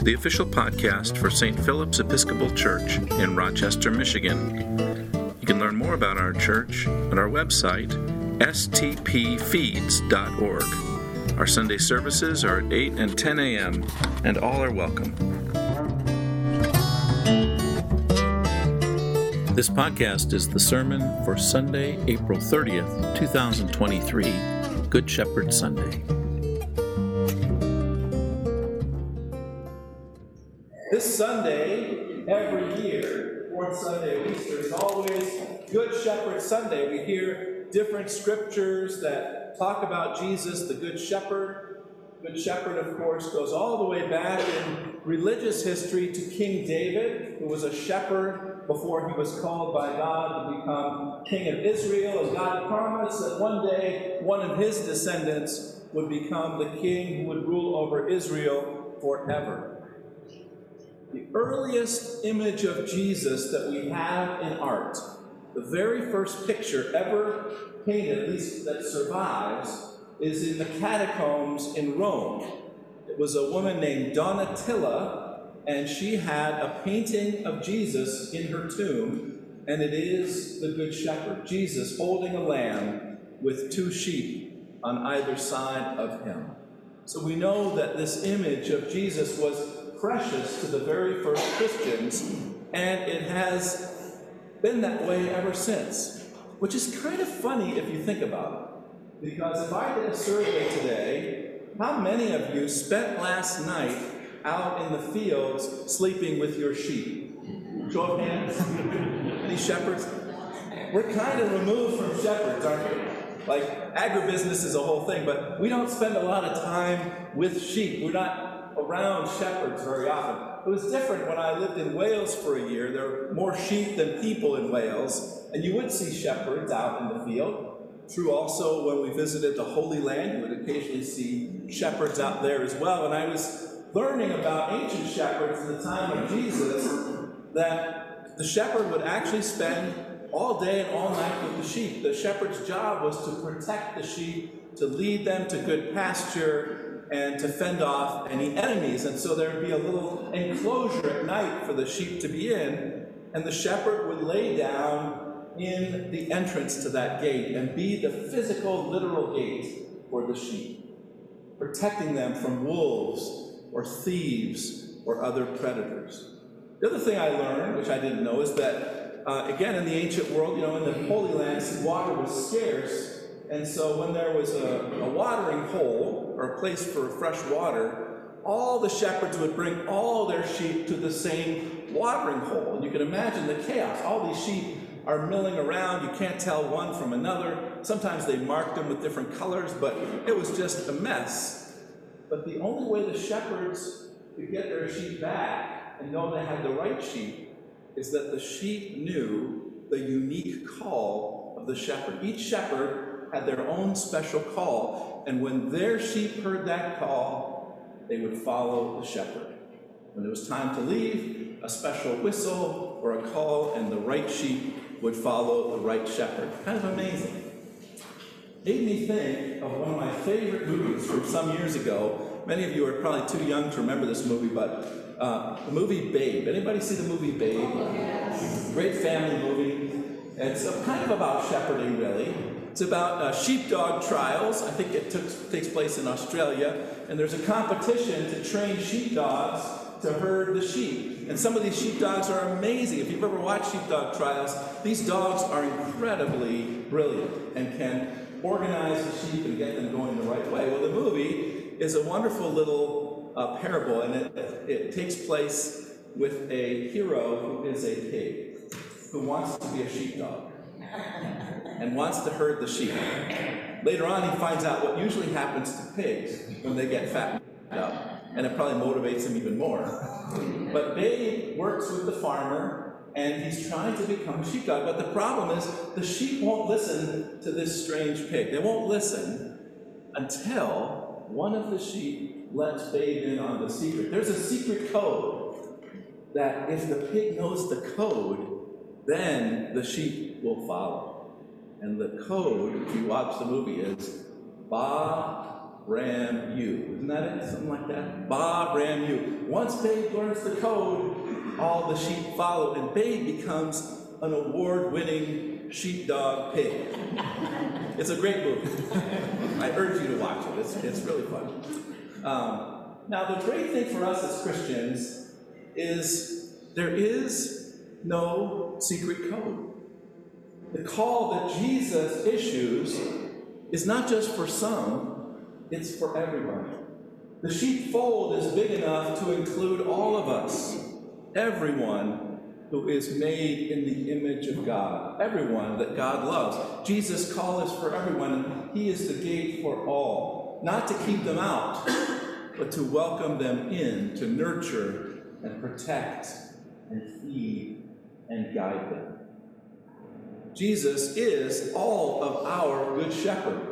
to the official podcast for St. Philip's Episcopal Church in Rochester, Michigan. You can learn more about our church at our website, stpfeeds.org. Our Sunday services are at 8 and 10 a.m., and all are welcome. This podcast is the sermon for Sunday, April 30th, 2023, Good Shepherd Sunday. This Sunday, every year, fourth Sunday of Easter, is always Good Shepherd Sunday. We hear different scriptures that talk about Jesus, the Good Shepherd. Good Shepherd, of course, goes all the way back in religious history to King David, who was a shepherd before he was called by God to become king of Israel. And God promised that one day one of his descendants would become the king who would rule over Israel forever. The earliest image of Jesus that we have in art, the very first picture ever painted, at least that survives, is in the catacombs in Rome. It was a woman named Donatilla, and she had a painting of Jesus in her tomb, and it is the Good Shepherd, Jesus holding a lamb with two sheep on either side of him. So we know that this image of Jesus was precious to the very first Christians, and it has been that way ever since, which is kind of funny if you think about it. Because if I did a survey today, how many of you spent last night out in the fields sleeping with your sheep? Show of hands. Any shepherds? We're kind of removed from shepherds, aren't we? Like, agribusiness is a whole thing, but we don't spend a lot of time with sheep. We're not around shepherds very often. It was different when I lived in Wales for a year. There were more sheep than people in Wales, and you would see shepherds out in the field. True also when we visited the Holy Land, you would occasionally see shepherds out there as well. And I was learning about ancient shepherds in the time of Jesus, that the shepherd would actually spend all day and all night with the sheep. The shepherd's job was to protect the sheep, to lead them to good pasture, and to fend off any enemies. And so there would be a little enclosure at night for the sheep to be in, and the shepherd would lay down in the entrance to that gate and be the physical, literal gate for the sheep, protecting them from wolves or thieves or other predators. The other thing I learned, which I didn't know, is that, again, in the ancient world, in the Holy Land, water was scarce. And so when there was a watering hole, or a place for fresh water, all the shepherds would bring all their sheep to the same watering hole. And you can imagine the chaos. All these sheep are milling around. You can't tell one from another. Sometimes they marked them with different colors, but it was just a mess. But the only way the shepherds could get their sheep back and know they had the right sheep is that the sheep knew the unique call of the shepherd. Each shepherd had their own special call, and when their sheep heard that call, they would follow the shepherd. When it was time to leave, a special whistle or a call, and the right sheep would follow the right shepherd. Kind of amazing. Made me think of one of my favorite movies from some years ago. Many of you are probably too young to remember this movie, but the movie Babe. Anybody see the movie Babe? Great family movie. It's kind of about shepherding, really. It's about sheepdog trials. I think it takes place in Australia. And there's a competition to train sheepdogs to herd the sheep. And some of these sheepdogs are amazing. If you've ever watched sheepdog trials, these dogs are incredibly brilliant and can organize the sheep and get them going the right way. Well, the movie is a wonderful little parable, and it takes place with a hero who is a pig, who wants to be a sheepdog and wants to herd the sheep. Later on, he finds out what usually happens to pigs when they get fattened up, and it probably motivates him even more. But Babe works with the farmer, and he's trying to become a sheepdog. But the problem is, the sheep won't listen to this strange pig. They won't listen until one of the sheep lets Babe in on the secret. There's a secret code that if the pig knows the code, then the sheep will follow. And the code, if you watch the movie, is Ba, ram you. Isn't that it? Something like that? Bob ram you. Once Babe learns the code, all the sheep follow, and Babe becomes an award-winning sheepdog pig. It's a great movie. I urge you to watch it. It's really fun. Now, the great thing for us as Christians is there is no secret code. The call that Jesus issues is not just for some, it's for everyone. The sheepfold is big enough to include all of us, everyone who is made in the image of God, everyone that God loves. Jesus' call is for everyone, and he is the gate for all, not to keep them out, but to welcome them in, to nurture and protect and feed and guide them. Jesus is all of our good shepherd.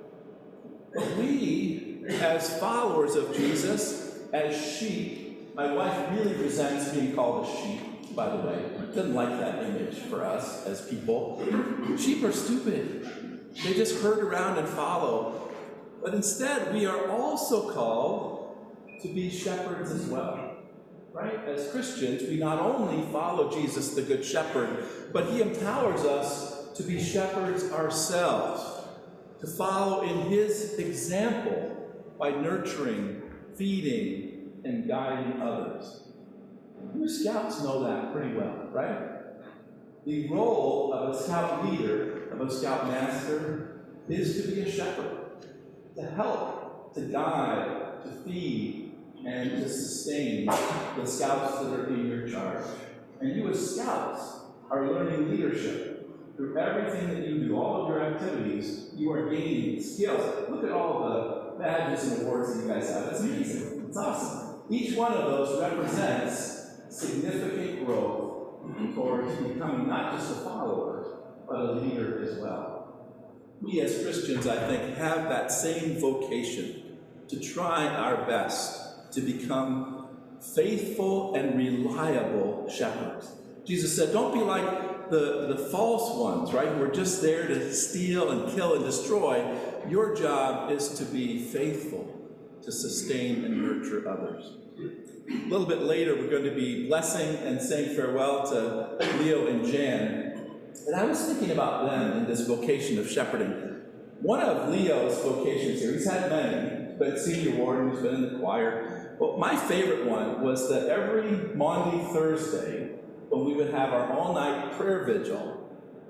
But we, as followers of Jesus, as sheep, my wife really resents being called a sheep, by the way. Doesn't like that image for us as people. Sheep are stupid. They just herd around and follow. But instead, we are also called to be shepherds as well. Right? As Christians, we not only follow Jesus, the Good Shepherd, but he empowers us to be shepherds ourselves, to follow in his example by nurturing, feeding, and guiding others. You Scouts know that pretty well, right? The role of a Scout leader, of a Scout master, is to be a shepherd, to help, to guide, to feed, and to sustain the Scouts that are in your charge. And you as Scouts are learning leadership. Through everything that you do, all of your activities, you are gaining skills. Look at all the badges and awards that you guys have. It's amazing. It's awesome. Each one of those represents significant growth towards becoming not just a follower, but a leader as well. We as Christians, I think, have that same vocation to try our best to become faithful and reliable shepherds. Jesus said, don't be like the false ones, right, who are just there to steal and kill and destroy. Your job is to be faithful, to sustain and nurture others. A little bit later, we're going to be blessing and saying farewell to Leo and Jan. And I was thinking about them in this vocation of shepherding. One of Leo's vocations here, he's had many. He's been senior warden, he's been in the choir. But my favorite one was that every Maundy Thursday, when we would have our all-night prayer vigil,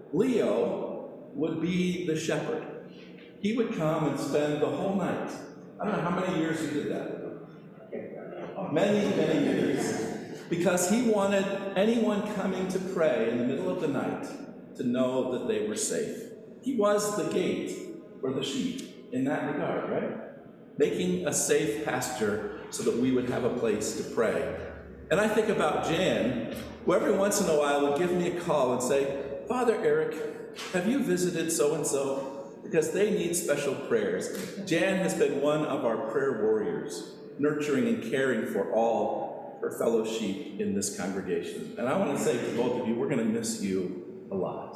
Leo would be the shepherd. He would come and spend the whole night. I don't know how many years he did that. Many, many years. Because he wanted anyone coming to pray in the middle of the night to know that they were safe. He was the gate for the sheep in that regard, right? Making a safe pasture so that we would have a place to pray. And I think about Jan, who every once in a while would give me a call and say, Father Eric, have you visited so-and-so? Because they need special prayers. Jan has been one of our prayer warriors, nurturing and caring for all her fellow sheep in this congregation. And I want to say to both of you, we're going to miss you a lot.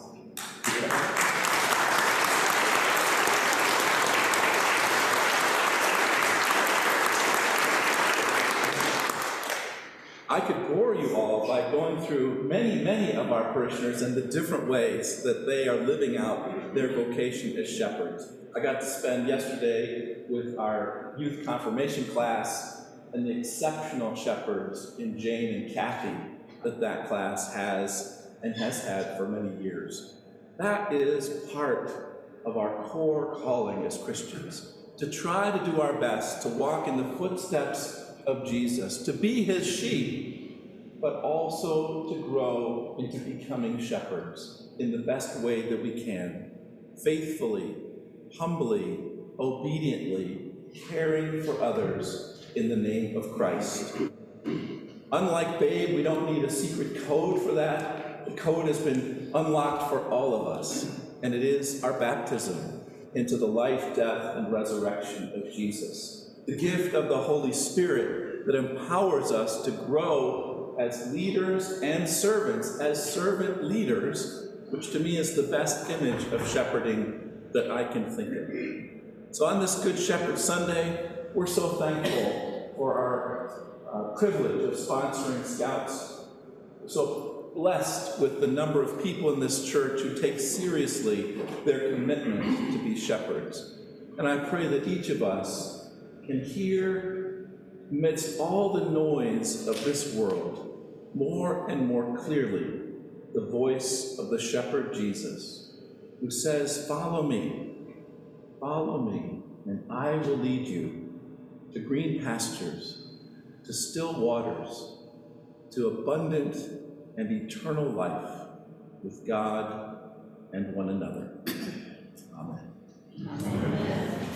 I could bore you all by going through many, many of our parishioners and the different ways that they are living out their vocation as shepherds. I got to spend yesterday with our youth confirmation class and the exceptional shepherds in Jane and Kathy that class has and has had for many years. That is part of our core calling as Christians, to try to do our best to walk in the footsteps of Jesus, to be his sheep, but also to grow into becoming shepherds in the best way that we can, faithfully, humbly, obediently, caring for others in the name of Christ. Unlike Babe, we don't need a secret code for that. The code has been unlocked for all of us, and it is our baptism into the life, death, and resurrection of Jesus. The gift of the Holy Spirit that empowers us to grow as leaders and servants, as servant leaders, which to me is the best image of shepherding that I can think of. So on this Good Shepherd Sunday, we're so thankful for our privilege of sponsoring Scouts. We're so blessed with the number of people in this church who take seriously their commitment to be shepherds. And I pray that each of us can hear, amidst all the noise of this world, more and more clearly the voice of the shepherd Jesus, who says, follow me, and I will lead you to green pastures, to still waters, to abundant and eternal life with God and one another. Amen.